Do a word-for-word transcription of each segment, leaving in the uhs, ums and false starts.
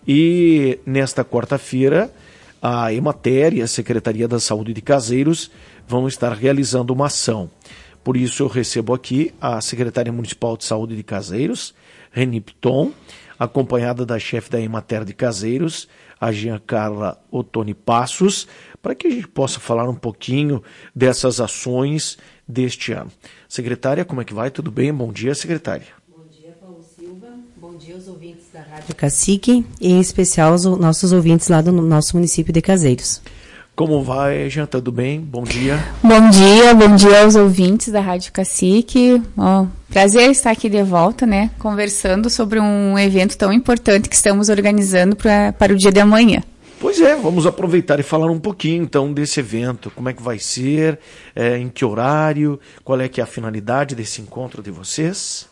E nesta quarta-feira, a Emater e a Secretaria da Saúde de Caseiros vão estar realizando uma ação. Por isso eu recebo aqui a Secretária Municipal de Saúde de Caseiros, Reni Piton, acompanhada da chefe da Emater de Caseiros, a Giancarla Ottoni Passos, para que a gente possa falar um pouquinho dessas ações deste ano. Secretária, como é que vai? Tudo bem? Bom dia, secretária. Bom dia, Paulo Silva. Bom dia aos ouvintes da Rádio Cacique e, em especial, aos nossos ouvintes lá do nosso município de Caseiros. Como vai, Jean? Tudo bem? Bom dia. Bom dia, bom dia aos ouvintes da Rádio Cacique. Oh, prazer estar aqui de volta, né? Conversando sobre um evento tão importante que estamos organizando pra, para o dia de amanhã. Pois é, vamos aproveitar e falar um pouquinho, então, desse evento. Como é que vai ser, é, em que horário, qual é que é a finalidade desse encontro de vocês?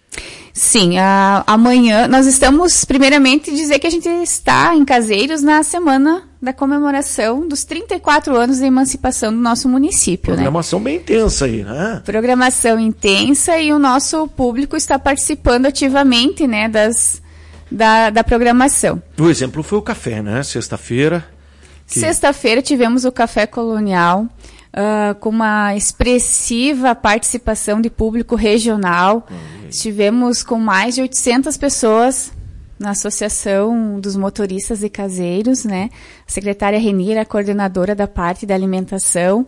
Sim, a, amanhã nós estamos, primeiramente, dizer que a gente está em Caseiros na semana da comemoração dos trinta e quatro anos de emancipação do nosso município. Programação, né? Bem intensa aí, né? Programação intensa, e o nosso público está participando ativamente, né, das, da, da programação. O exemplo foi o café, né? Sexta-feira. Que... Sexta-feira tivemos o Café Colonial, Uh, com uma expressiva participação de público regional. Uhum. Estivemos com mais de oitocentas pessoas na Associação dos Motoristas de Caseiros, né? A secretária Reni era a coordenadora da parte da alimentação,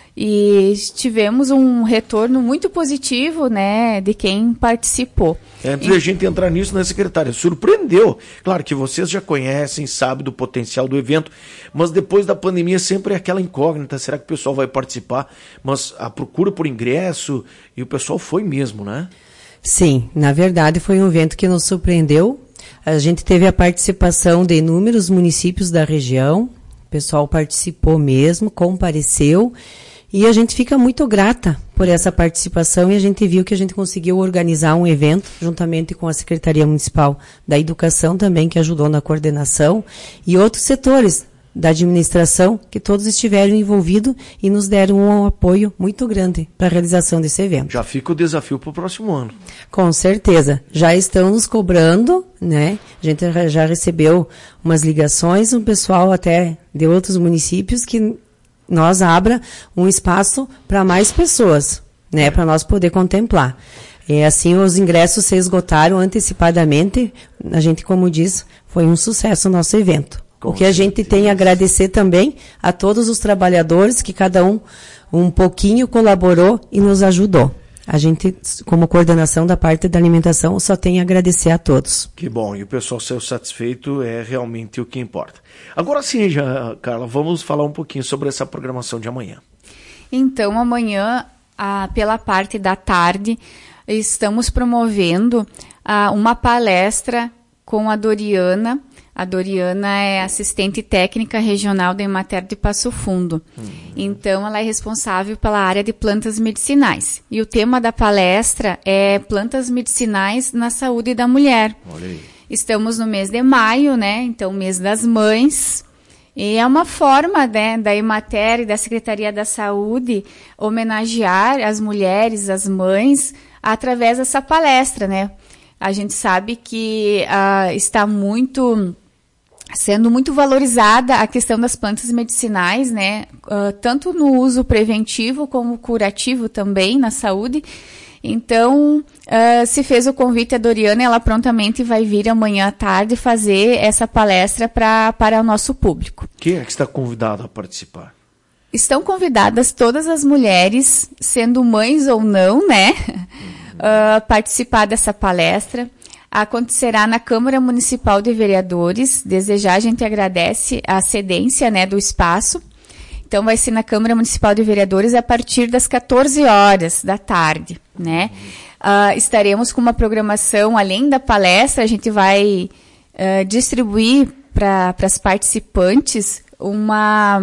e tivemos um retorno muito positivo, né, de quem participou. Antes da gente entrar nisso, né, secretária, surpreendeu. Claro que vocês já conhecem, sabem do potencial do evento, mas depois da pandemia sempre é aquela incógnita, será que o pessoal vai participar? Mas a procura por ingresso, e o pessoal foi mesmo, né? Sim, na verdade foi um evento que nos surpreendeu. A gente teve a participação de inúmeros municípios da região, o pessoal participou mesmo, compareceu, e a gente fica muito grata por essa participação, e a gente viu que a gente conseguiu organizar um evento, juntamente com a Secretaria Municipal da Educação também, que ajudou na coordenação, e outros setores da administração, que todos estiveram envolvidos e nos deram um apoio muito grande para a realização desse evento. Já fica o desafio para o próximo ano. Com certeza. Já estão nos cobrando, né? A gente já recebeu umas ligações, um pessoal até de outros municípios que nós abra um espaço para mais pessoas, né, para nós poder contemplar. E assim, os ingressos se esgotaram antecipadamente. A gente, como diz, foi um sucesso o nosso evento. Com o que a gente tem a agradecer também a todos os trabalhadores, que cada um um pouquinho colaborou e nos ajudou. A gente, como coordenação da parte da alimentação, só tem a agradecer a todos. Que bom, e o pessoal ser satisfeito é realmente o que importa. Agora sim, já, Carla, vamos falar um pouquinho sobre essa programação de amanhã. Então, amanhã, ah, pela parte da tarde, estamos promovendo ah, uma palestra com a Doriana. A Doriana é assistente técnica regional da Emater de Passo Fundo. Uhum. Então, ela é responsável pela área de plantas medicinais. E o tema da palestra é plantas medicinais na saúde da mulher. Olha aí. Estamos no mês de maio, né? Então, mês das mães. E é uma forma, né, da Emater e da Secretaria da Saúde homenagear as mulheres, as mães, através dessa palestra, né? A gente sabe que uh, está muito... sendo muito valorizada a questão das plantas medicinais, né, uh, tanto no uso preventivo como curativo também na saúde. Então, uh, se fez o convite a Doriana, ela prontamente vai vir amanhã à tarde fazer essa palestra pra, para o nosso público. Quem é que está convidado a participar? Estão convidadas todas as mulheres, sendo mães ou não, né, uh, participar dessa palestra. Acontecerá na Câmara Municipal de Vereadores. Desejar, a gente agradece a cedência, né, do espaço. Então, vai ser na Câmara Municipal de Vereadores a partir das quatorze horas da tarde, né? Uh, estaremos com uma programação, além da palestra, a gente vai uh, distribuir para as participantes uma,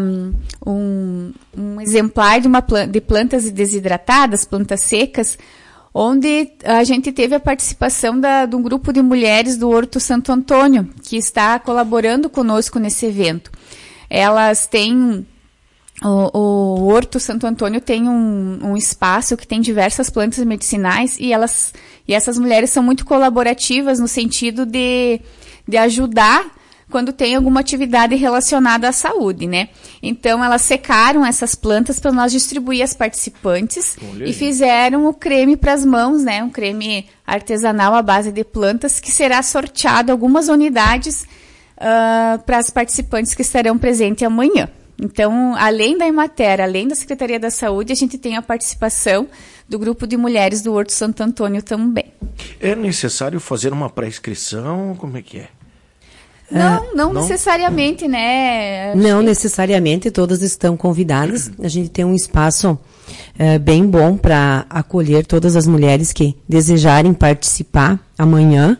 um, um exemplar de, uma pla- de plantas desidratadas, plantas secas, onde a gente teve a participação da, de um grupo de mulheres do Horto Santo Antônio, que está colaborando conosco nesse evento. Elas têm... O, o Horto Santo Antônio tem um, um espaço que tem diversas plantas medicinais, e, elas, e essas mulheres são muito colaborativas no sentido de, de ajudar quando tem alguma atividade relacionada à saúde, né? Então, elas secaram essas plantas para nós distribuir às participantes. Olha e aí. Fizeram o creme para as mãos, né? Um creme artesanal à base de plantas que será sorteado algumas unidades uh, para as participantes que estarão presentes amanhã. Então, além da Emater, além da Secretaria da Saúde, a gente tem a participação do grupo de mulheres do Horto Santo Antônio também. É necessário fazer uma pré-inscrição? Como é que é? Não, não, não necessariamente, né? Não necessariamente, todas estão convidadas. A gente tem um espaço é, bem bom para acolher todas as mulheres que desejarem participar amanhã.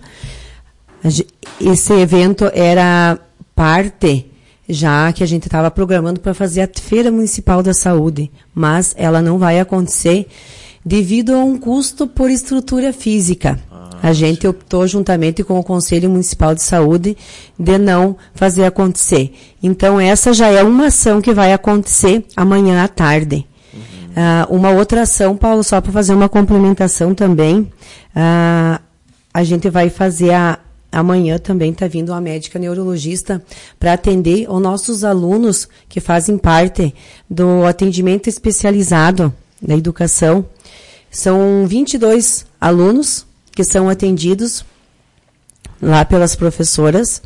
Esse evento era parte, já que a gente estava programando para fazer a Feira Municipal da Saúde, mas ela não vai acontecer devido a um custo por estrutura física. A gente optou, juntamente com o Conselho Municipal de Saúde, de não fazer acontecer. Então, essa já é uma ação que vai acontecer amanhã à tarde. Uhum. Uh, uma outra ação, Paulo, só para fazer uma complementação também, uh, a gente vai fazer a, amanhã também está vindo uma médica neurologista para atender os nossos alunos que fazem parte do atendimento especializado da educação. São vinte e dois alunos que são atendidos lá pelas professoras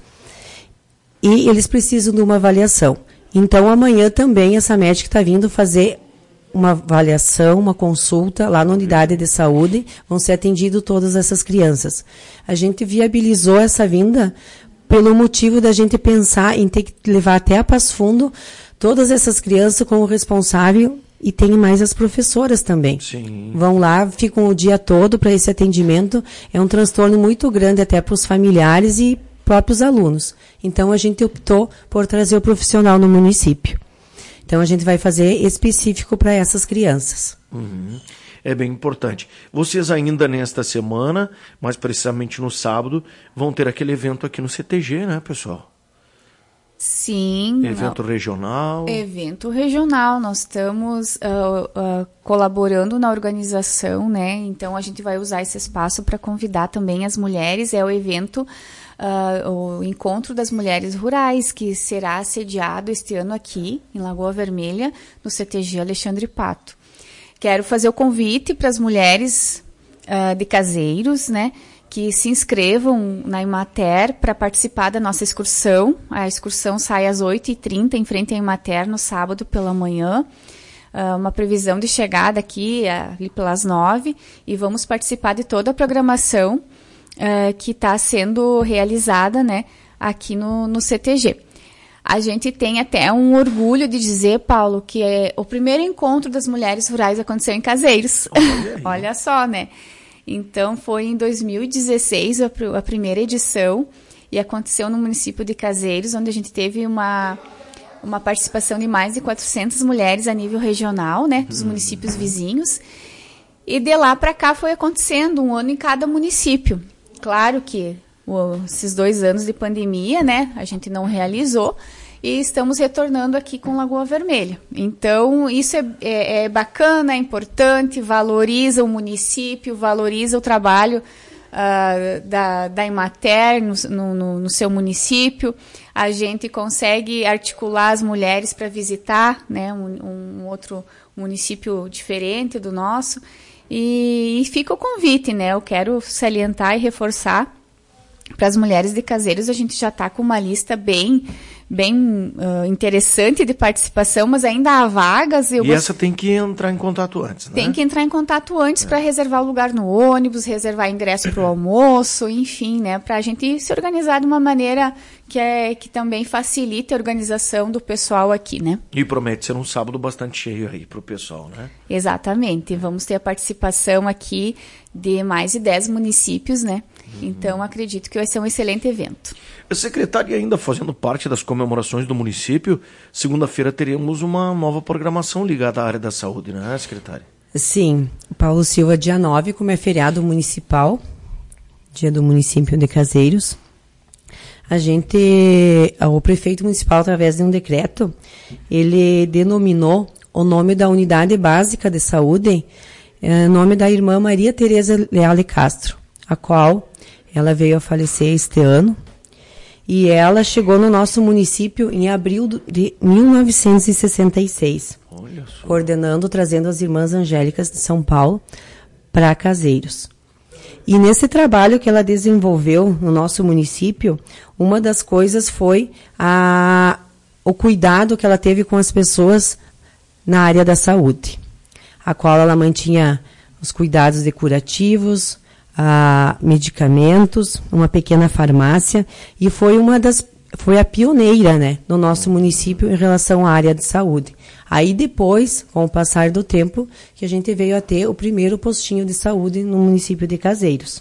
e eles precisam de uma avaliação. Então, amanhã também essa médica está vindo fazer uma avaliação, uma consulta lá na unidade de saúde, vão ser atendidas todas essas crianças. A gente viabilizou essa vinda pelo motivo da gente pensar em ter que levar até a Passo Fundo todas essas crianças com o responsável. E tem mais as professoras também. Sim. Vão lá, ficam o dia todo para esse atendimento. É um transtorno muito grande até para os familiares e próprios alunos. Então, a gente optou por trazer o profissional no município. Então, a gente vai fazer específico para essas crianças. Uhum. É bem importante. Vocês ainda nesta semana, mais precisamente no sábado, vão ter aquele evento aqui no C T G, né, pessoal? Sim. Evento não. regional. Evento regional. Nós estamos uh, uh, colaborando na organização, né? Então, a gente vai usar esse espaço para convidar também as mulheres. É o evento, uh, o Encontro das Mulheres Rurais, que será sediado este ano aqui, em Lagoa Vermelha, no C T G Alexandre Pato. Quero fazer o convite para as mulheres uh, de Caseiros, né? Que se inscrevam na Emater para participar da nossa excursão. A excursão sai às oito e trinta em frente à Emater no sábado pela manhã. Uh, uma previsão de chegada aqui ali pelas nove. E vamos participar de toda a programação uh, que está sendo realizada, né, aqui no, no C T G. A gente tem até um orgulho de dizer, Paulo, que é o primeiro encontro das mulheres rurais aconteceu em Caseiros. Olha, Olha só, né? Então, foi em dois mil e dezesseis a, a primeira edição e aconteceu no município de Caseiros, onde a gente teve uma, uma participação de mais de quatrocentas mulheres a nível regional, né, dos municípios vizinhos. E de lá para cá foi acontecendo um ano em cada município. Claro que o, esses dois anos de pandemia, né, a gente não realizou. E estamos retornando aqui com Lagoa Vermelha. Então, isso é, é, é bacana, é importante, valoriza o município, valoriza o trabalho uh, da, da Emater no, no, no seu município. A gente consegue articular as mulheres para visitar, né, um, um outro município diferente do nosso. E, e fica o convite, né? Eu quero salientar e reforçar para as mulheres de Caseiros. A gente já está com uma lista bem... bem uh, interessante de participação, mas ainda há vagas. Eu e gost... essa tem que entrar em contato antes, né? Tem que entrar em contato antes é. para reservar o lugar no ônibus, reservar ingresso para o almoço, enfim, né? Para a gente se organizar de uma maneira que, é, que também facilite a organização do pessoal aqui, né? E promete ser um sábado bastante cheio aí para o pessoal, né? Exatamente. Vamos ter a participação aqui de mais de dez municípios, né? Uhum. Então, acredito que vai ser um excelente evento. Secretária, ainda fazendo parte das comemorações do município, segunda-feira teremos uma nova programação ligada à área da saúde, não é, secretária? Sim. Paulo Silva, dia nove, como é feriado municipal, dia do município de Caseiros, a gente, o prefeito municipal, através de um decreto, ele denominou o nome da unidade básica de saúde, é, nome da irmã Maria Tereza Leale Castro, a qual ela veio a falecer este ano. e ela chegou no nosso município em abril de mil novecentos e sessenta e seis, Olha só. coordenando, trazendo as Irmãs Angélicas de São Paulo para Caseiros. E nesse trabalho que ela desenvolveu no nosso município, uma das coisas foi a, o cuidado que ela teve com as pessoas na área da saúde, a qual ela mantinha os cuidados de curativos, a medicamentos, uma pequena farmácia, e foi uma das foi a pioneira, né, no nosso município em relação à área de saúde. Aí depois, com o passar do tempo, que a gente veio a ter o primeiro postinho de saúde no município de Caseiros.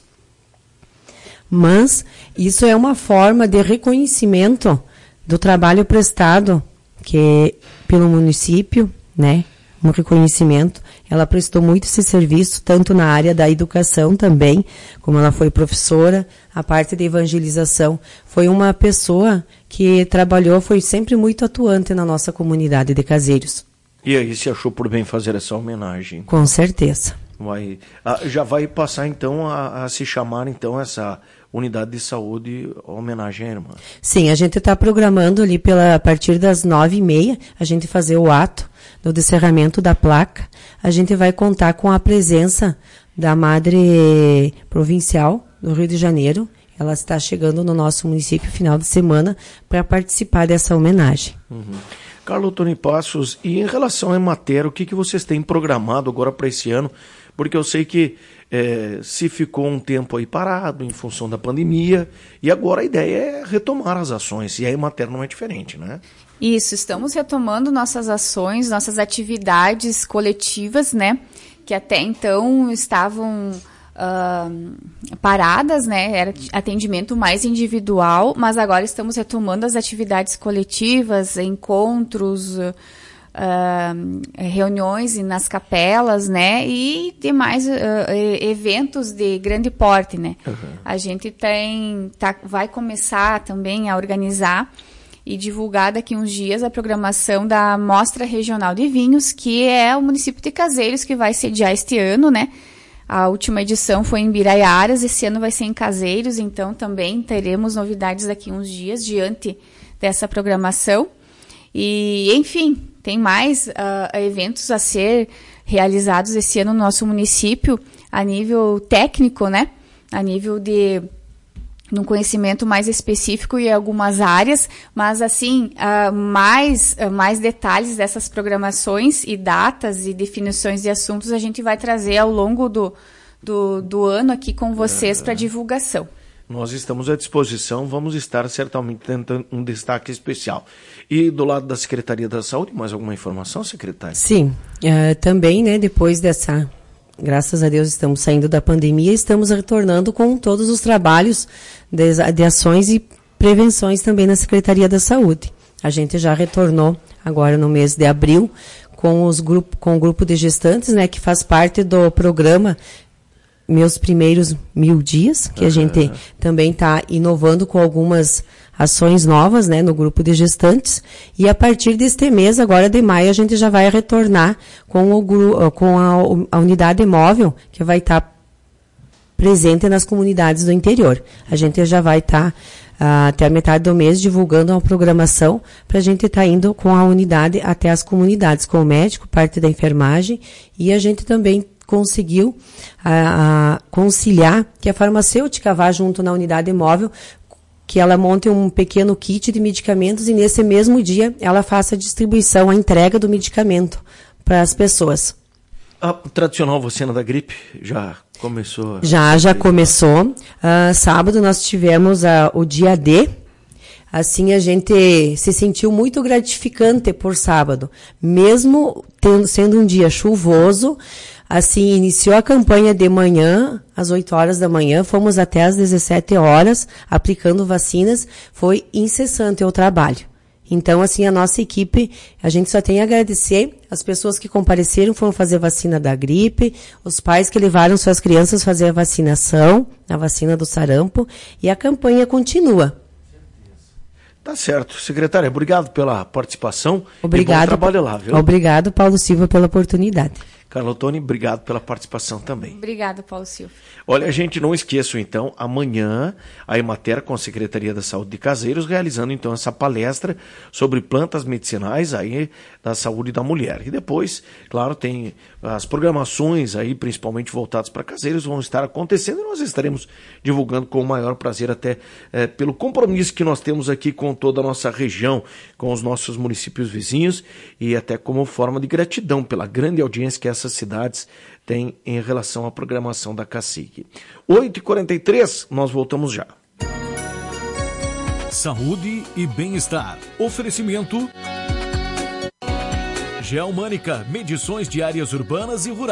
Mas isso é uma forma de reconhecimento do trabalho prestado que pelo município, né, um reconhecimento. Ela prestou muito esse serviço, tanto na área da educação também, como ela foi professora, a parte de evangelização. Foi uma pessoa que trabalhou, foi sempre muito atuante na nossa comunidade de Caseiros. E aí, você achou por bem fazer essa homenagem? Com certeza. Vai, ah, já vai passar, então, a, a se chamar, então, essa unidade de saúde homenagem à irmã? Sim, a gente está programando ali pela, a partir das nove e meia, a gente fazer o ato do descerramento da placa. A gente vai contar com a presença da Madre Provincial do Rio de Janeiro. Ela está chegando no nosso município final de semana para participar dessa homenagem. Uhum. Carlos Tony Passos, e em relação à Emater, o que, que vocês têm programado agora para esse ano? Porque eu sei que é, se ficou um tempo aí parado em função da pandemia, e agora a ideia é retomar as ações, e a Emater não é diferente, né? Isso, estamos retomando nossas ações, nossas atividades coletivas, né? Que até então estavam uh, paradas, né? Era atendimento mais individual, mas agora estamos retomando as atividades coletivas, encontros, uh, reuniões nas capelas, né? E demais uh, eventos de grande porte, né? Uhum. A gente tem, tá, vai começar também a organizar e divulgar daqui uns dias a programação da Mostra Regional de Vinhos, que é o município de Caseiros que vai sediar este ano, né? A última edição foi em Biraiaras, esse ano vai ser em Caseiros, então também teremos novidades daqui uns dias diante dessa programação. E, enfim, tem mais uh, eventos a ser realizados esse ano no nosso município, a nível técnico, né? A nível de num conhecimento mais específico em algumas áreas, mas assim, uh, mais, uh, mais detalhes dessas programações e datas e definições de assuntos a gente vai trazer ao longo do, do, do ano aqui com vocês é. para divulgação. Nós estamos à disposição, vamos estar certamente tentando um destaque especial. E do lado da Secretaria da Saúde, mais alguma informação, secretária? Sim, uh, também, né, depois dessa... Graças a Deus estamos saindo da pandemia e estamos retornando com todos os trabalhos de, de ações e prevenções também na Secretaria da Saúde. A gente já retornou agora no mês de abril com, os grupo, com o grupo de gestantes, né, que faz parte do programa Meus Primeiros Mil Dias, que uhum. a gente também está inovando com algumas ações novas, né, no grupo de gestantes. E a partir deste mês, agora de maio, a gente já vai retornar com, o, com a, a unidade móvel, que vai estar tá presente nas comunidades do interior. A gente já vai estar, tá, uh, até a metade do mês, divulgando uma programação para a gente estar tá indo com a unidade até as comunidades, com o médico, parte da enfermagem, e a gente também conseguiu uh, uh, conciliar que a farmacêutica vá junto na unidade móvel, que ela monte um pequeno kit de medicamentos e nesse mesmo dia ela faça a distribuição, a entrega do medicamento para as pessoas. A tradicional vacina da gripe já começou? Já, já começou. Uh, sábado nós tivemos uh, o dia D. Assim, a gente se sentiu muito gratificante por sábado. Mesmo tendo, sendo um dia chuvoso, assim, iniciou a campanha de manhã, às oito horas da manhã, fomos até às dezessete horas, aplicando vacinas, foi incessante o trabalho. Então, assim, a nossa equipe, a gente só tem a agradecer as pessoas que compareceram, foram fazer vacina da gripe, os pais que levaram suas crianças fazer a vacinação, a vacina do sarampo, e a campanha continua. Tá certo. Secretária, obrigado pela participação. Obrigado. E bom trabalho lá, viu? Obrigado, Paulo Silva, pela oportunidade. Carla Ottoni, obrigado pela participação também. Obrigada, Paulo Silva. Olha, gente, não esqueçam então, amanhã a Emater com a Secretaria da Saúde de Caseiros realizando então essa palestra sobre plantas medicinais aí da saúde da mulher. E depois, claro, tem as programações aí, principalmente voltadas para Caseiros, vão estar acontecendo e nós estaremos divulgando com o maior prazer, até é, pelo compromisso que nós temos aqui com toda a nossa região, com os nossos municípios vizinhos e até como forma de gratidão pela grande audiência que essas cidades têm em relação à programação da Cacique. oito e quarenta e três, nós voltamos já. Saúde e bem-estar. Oferecimento Geomânica, medições de áreas urbanas e rurais.